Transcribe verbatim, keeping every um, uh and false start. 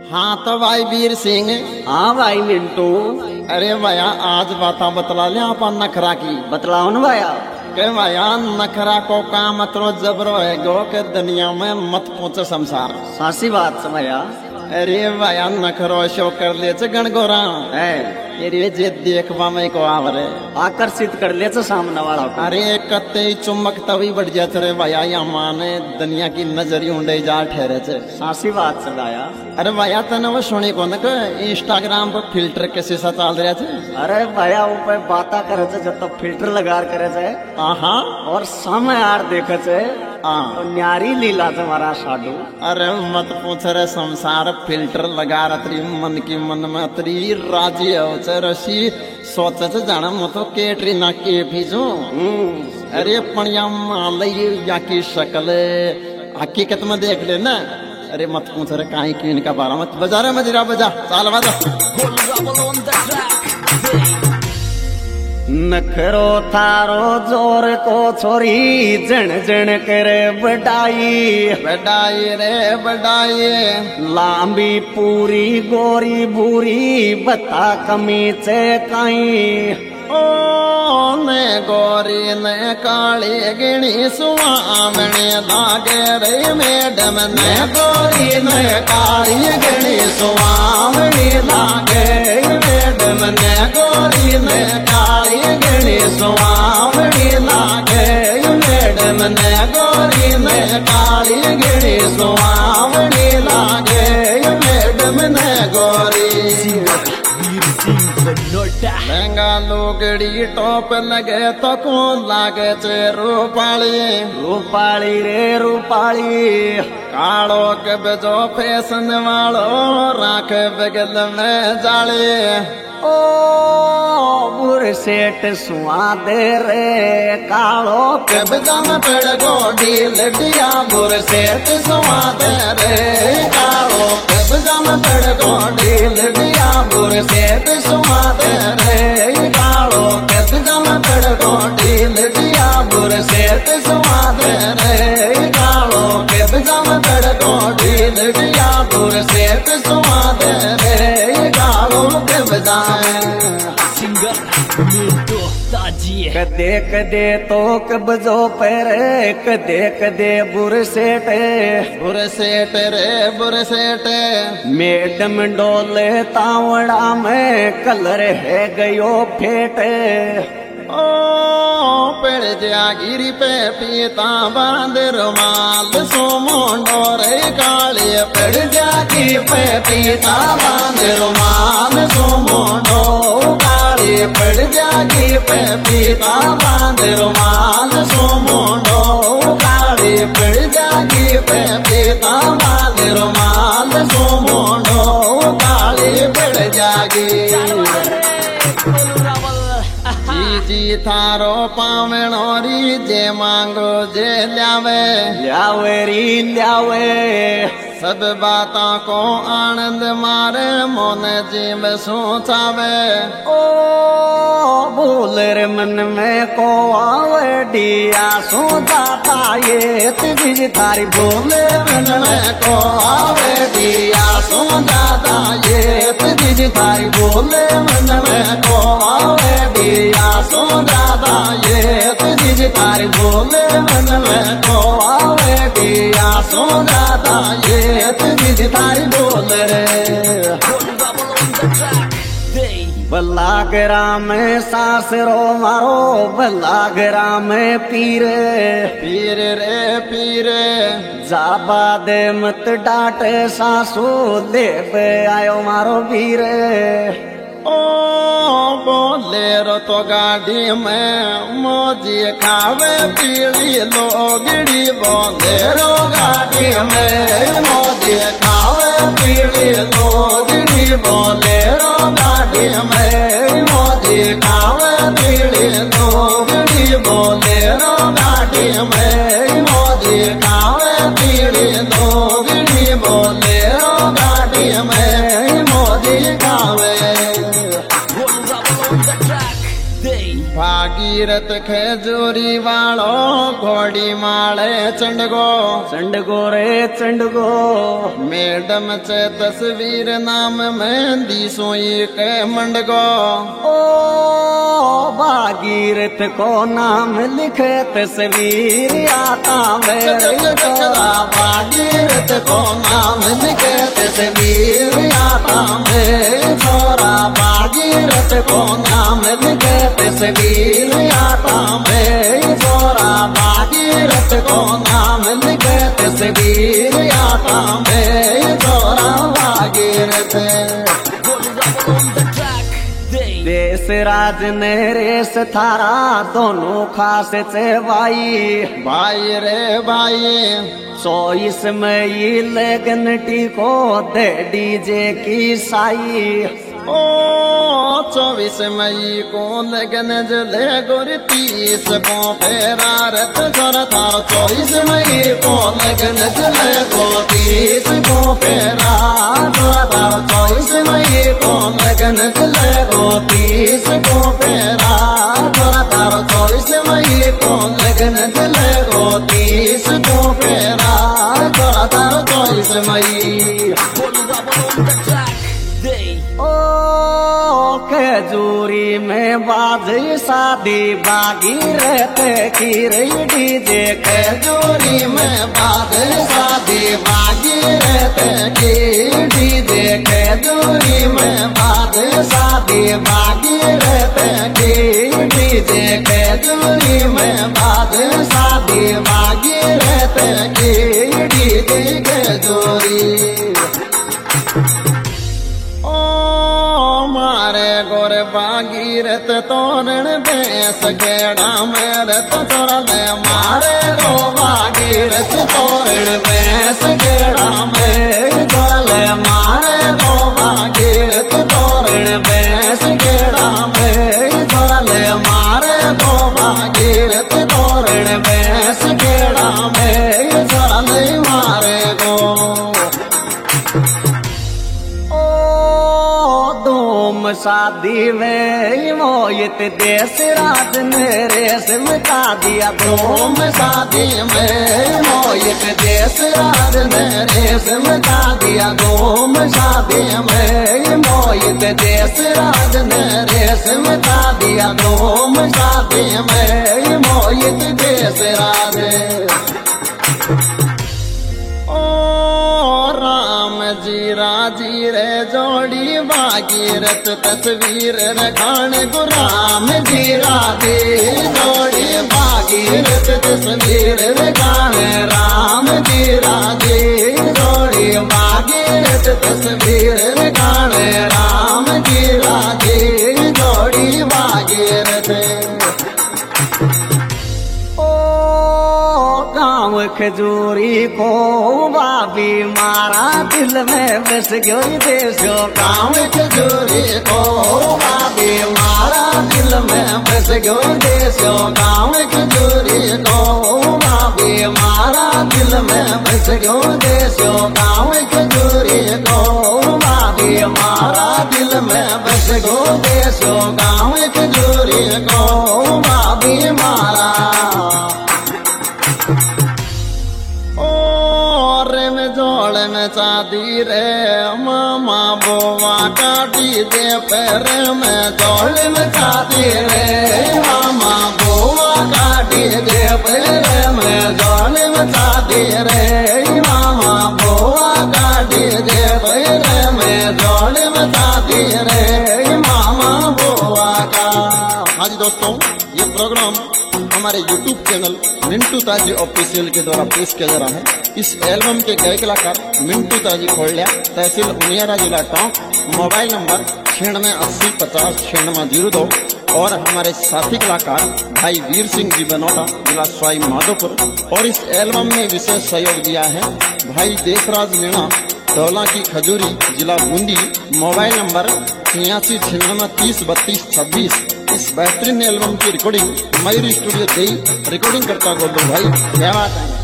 हाँ तो भाई वीर सिंह। हाँ भाई मिंटू। अरे भैया आज बाता बतला ले आप नखरा की। बतलाओ न भैया। के भैया नखरा को काम मतलब जबरो है गो के दुनिया में मत पहुंचे संसार। सासी बात से भैया। अरे भैया नखरो शो कर ले गणगोरा है। अरे जे देखवा में को आवरे आकर्षित कर ले सामने वाला को। अरे कत्ते चुमक तभी बढ़ जाते रे भैया या माने दुनिया की नजरी उंडे जा ठहरे छे। सासी बात से भैया। अरे भैया तने वो सुनी को न इंस्टाग्राम पर फिल्टर के शीशा चल रहा थे। अरे भैया ऊपर बाता करे छे जब तक फिल्टर लगा करे छे। हाँ और समय यार देखे छे तो न्यारी लीला तुम्हारा साडू। अरे मत पूछ रे संसार फिल्टर लगा रही मन की मन में अतरी राजी हो रसी सोच जाना मत तो केटरीना के भीजू। अरे पणिया मालई या की शक्ल हकीकत में देख ले ना। अरे मत पूछ रे कहीं की इनका बारा मत बजा रे मजीरा बजा चाल बजा। नखरो थारो जोर को छोरी जन जन करे बडाई बडाई रे बडाई। लांबी पूरी गोरी भूरी बता कमी चे काई। ओ ने गोरी ने काली गिणी सुहावने लागे रे मैडम ने गोरी ने काली गिणी सुहावने लागे मैडम ने गोरी ने काली गिणी सुहावने लागे मैडम ने गोरी ने काली गिणी सुहावने लागे मैडम ने गोरी। लहंगा लुगड़ी टॉप लगे तो कौन लागे चे रूपाली रूपाली रे रूपाली। कालो के बजो फैशन वालो राख बगल में जाली। ओ बुर सेठ सुआ दे रे कालो के बजा में पेड़ गोडी लडिया बुर सेठ सुआ दे रे कालो के बजा में पेड़ गोडी लडिया बुर सेठ सुआ दे रे कालो के बजा में पेड़ गोडी लडिया बुर सेठ सुआ दे रे कालो के बजा में पेड़ गोडी लडिया बुर सेठ सुआ दे रे कालो के बजा। कदे कदे तो कब्जो पैरे कदे कदे बुर सेठ बुर सेठ रे बुर सेठ। मैडम डोले तावड़ा में कलर है गयो फेट। ओ पेड़ जागिरी पे पीता बांध रुमाल सोमो डोरे काली। पेड़ जागिरी पे पीता बांध रुमाल सोमो डो काली। पेड़ जागिरी पे पीता बांध रुमाल सोमो डो काली। पेड़ जागिरी पे पीता बांध रुमाल सोमो डो काली। पेड़ जागी जी थारो पावणोरी जे मांगो जे ल्यावे ल्यावे री ल्यावे। सब बातों को आनंद मारे मोन जीव सोचावे। ओ बोले मन में को आवे दिया सो जाता ये तुझी थारी। बोले मन में को आवे दिया सो जाता ये तुझी थारी। बोले मन में को आवे दिया सो जाता ये तुझी थारी। बोले मन में को आवे दिया सो जाता ये तुझी थारी। बोल रे बल्लागरा में सासरो मारो बल्लागरा में पीर पीर रे पीर। जाबा दे मत डांटे सासू ले बे आयो मारो वीर। ओ बोले रो तो गाड़ी में मोजी खावे पीली लोगड़ी। बोले रो गाड़ी में मोजी खावे पीली लोगड़ी। बोले रो गाड़ी में मोजी खावे पीली लोगड़ी। बोले रो गाड़ी में मोजी खावे पीली लोगड़ी। बोले रो गाड़ी में मोजी खावे। भागी भागीरथ खेजूरी वालो घोड़ी माले चंडगो चंडगो रे चंडगो मैडम चे तस्वीर नाम मेहंदी सोई के मंडगो ओ भागीरथ को नाम लिखे तस्वीर आता मेरे चला भागीरथ को नाम लिखे तस्वीर आता मेरे छोरा भागीरथ को नाम लिखे तस्वीर आता मेरे छोरा भागीरथ को नाम लिखे तस्वीर आता मेरे छोरा भागीरथ देश राज ने रेस थारा दोनों खास से भाई भाई रे भाई सो इसमें लगन टीको दे डीजे की साई ओ चौबीस मई को लगन जले गोरी तीस को फेरा रथ घर थार चौबीस मई को लगन जले गो तीस को फेरा थार चौबीस मई को लगन जले गो तीस को फेरा थार चौबीस मई को लगन जले गो तीस को फेरा थार चौबीस मई ओ खजूरी में बाजी शादी भागीरथ की रही डीजे खजूरी में बाद शादी भागीरथ की डीजे खजूरी में बाद शादी भागीरथ की डीजे खजूरी में बाद शादी भागीरथ की डीजे खजूरी गोरे भागीरथ तोरण बेस गेड़ा मेरे तो तोरा ले मारे गो भागीरथ तोरण बेस गेड़ा मेरे तोरा ले मारे गो भागीरथ तोरण बेस गेड़ा मेरे तोरा ले मारे गो भागीरथ तोरण बेस गेड़ा मेरे तोरा ले मारे गो शादी में मोहित देश राज ने रेस मिटा दिया धूम शादी में मोहित देश राज ने रेस मिटा दिया धूम शादी में मोहित देश राज ने रेस मिटा दिया धूम शादी में मोहित देश राज जी राजी रे जोड़ी भागीरथ तस्वीर रखान गुराम जी राजी जोड़ी भागीरथ तस्वीर रखान राम जी राजी जोड़ी भागीरथ तस्वीर रखान राम जी राजी जोड़ी भागीरथ खजूरी को बाबी मारा दिल में बस गई देशो गाँव खजूरी को बाबी मारा दिल में बस गई देशो गाँव खजूरी को बाबी मारा दिल में बस गई देशो गाँव खजूरी को बाबी मारा दिल में बस गई देशो गाँव खजूरी को बाबी मारा में शादी रे मामा बोवा काटी दे पैर में जोड़ में शादी रे मामा बोवा काटी दे पैर में जोड़ में शादी रे मामा बोवा काटी दे पैर में जोड़ में शादी रे मामा बोवा का। हाँ जी दोस्तों, ये प्रोग्राम हमारे यूट्यूब चैनल मिंटू ताजी ऑफिशियल के द्वारा पेश किया जा रहा है। इस एल्बम के गायक कलाकार मिंटू ताजी खोलिया, तहसील उनियारा, जिला टोंक, मोबाइल नंबर छियानवे अस्सी पचास छियानवे जीरो दो और हमारे साथी कलाकार भाई वीर सिंह जी बनौटा, जिला सवाई माधोपुर। और इस एल्बम में विशेष सहयोग दिया है भाई देशराज मीणा, डोला की खजूरी, जिला बूंदी। मोबाइल नंबर छियासी छियानवे तीस बत्तीस छब्बीस। इस बेहतरीन एल्बम की रिकॉर्डिंग मयूरी स्टूडियो दे रिकॉर्डिंग करता गोल्डू भाई। क्या बात है।